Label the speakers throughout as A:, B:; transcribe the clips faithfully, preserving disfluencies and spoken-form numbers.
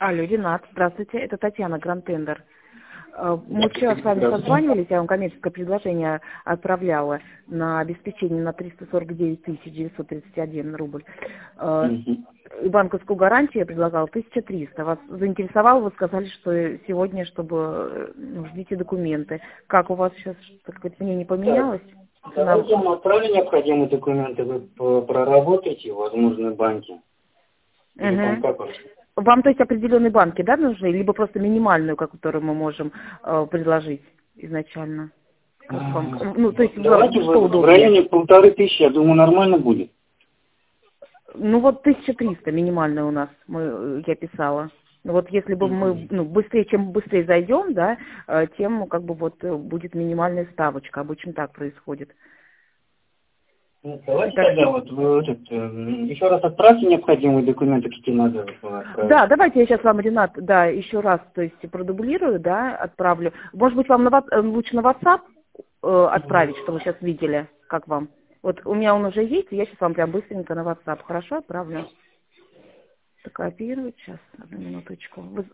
A: Алло, Ренат, здравствуйте, это Татьяна, Гранд-Тендер. Мы вчера с вами созванивались, я вам коммерческое предложение отправляла на обеспечение на триста сорок девять тысяч девятьсот тридцать один рубль. И банковскую гарантию я предлагала тысяча триста. Вас заинтересовало, вы сказали, что сегодня, чтобы ну, ждите документы. Как у вас сейчас, так сказать, мнение поменялось?
B: Давайте вам отправлю необходимые документы, вы проработаете, возможно, банки.
A: Угу. Вам, то есть, определенные банки, да, нужны? Либо просто минимальную, которую мы можем э, предложить изначально? Как вам? Ну, то есть,
B: давайте
A: что
B: в,
A: удобнее?
B: в районе полторы тысячи, я думаю, нормально будет.
A: Ну, вот тысяча триста минимальная у нас, мы, я писала. Ну, вот если бы мы, ну, быстрее, чем быстрее зайдем, да, тем, как бы, вот, будет минимальная ставочка. Обычно так происходит.
B: Давайте так, тогда вот, вот этот, еще раз отправьте необходимые документы, какие надо.
A: Да, давайте я сейчас вам, Ренат, да, еще раз, то есть продублирую, да, отправлю. Может быть, вам на, лучше на WhatsApp э, отправить, что вы сейчас видели, как вам? Вот у меня он уже есть, я сейчас вам прям быстренько на WhatsApp, хорошо, отправлю. Копировать, сейчас, одну минуточку. Вы...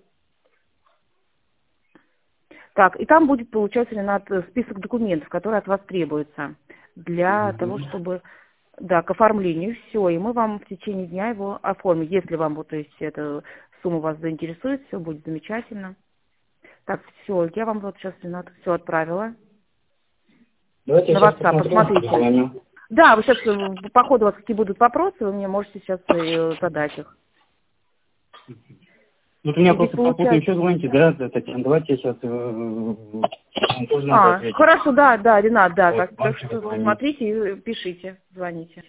A: Так, и там будет, получается, Ренат, список документов, которые от вас требуются для mm-hmm. того, чтобы, да, к оформлению, все, и мы вам в течение дня его оформим. Если вам, вот, то есть, эта сумма вас заинтересует, все будет замечательно. Так, все, я вам вот сейчас, Ренат, все отправила.
B: Давайте
A: на WhatsApp, посмотрите. Да, вы сейчас, по ходу у вас какие будут вопросы, вы мне можете сейчас задать их.
B: Вот у меня просто попутно еще звоните, да, Татьяна, давайте я сейчас...
A: А, хорошо, да, да, Ренат, да, так, так что смотрите и пишите, звоните.